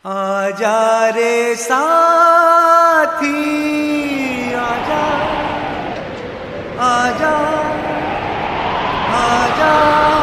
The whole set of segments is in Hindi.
आजा रे साथी आजा आजा आजा।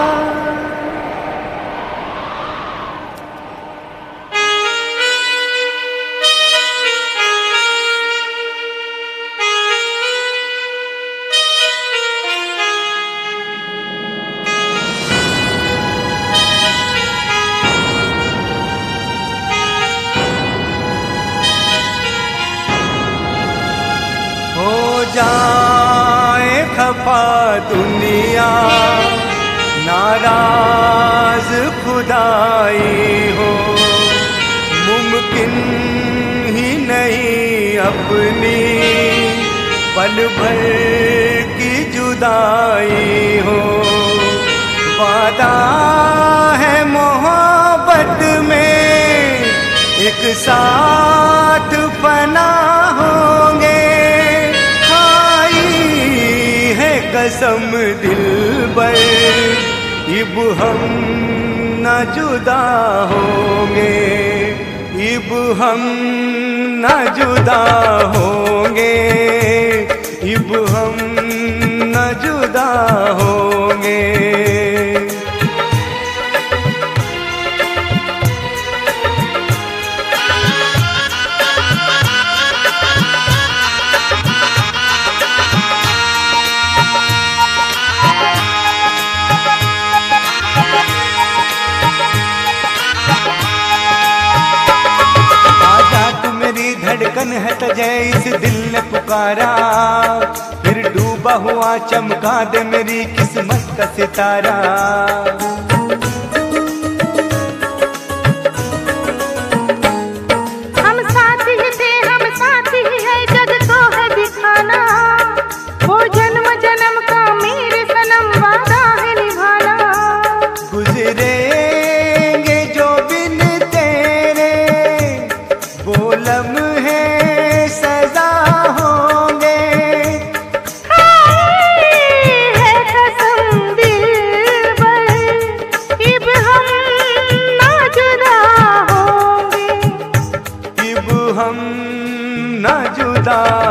हो जाए खफा दुनिया नाराज खुदाई हो, मुमकिन ही नहीं अपनी पल भर की जुदाई हो। वादा है मोहब्बत में एक साथ फना होंगे, कसम दिलबर इब हम न जुदा होंगे, इब हम न जुदा होंगे, इब हम न जुदा होंगे। धड़कन है तुझे इस दिल ने पुकारा, फिर डूबा हुआ चमका दे मेरी किस्मत का सितारा। हम साथी थे हम साथी है जग तो है दिखाना, वो जन्म जन्म का मेरे सनम वादा है निभाना। गुजरेंगे जो बिन तेरे वो लम्हे सजा होंगे, है कसम दिलबर इब हम ना जुदा होंगे, इब हम न जुदा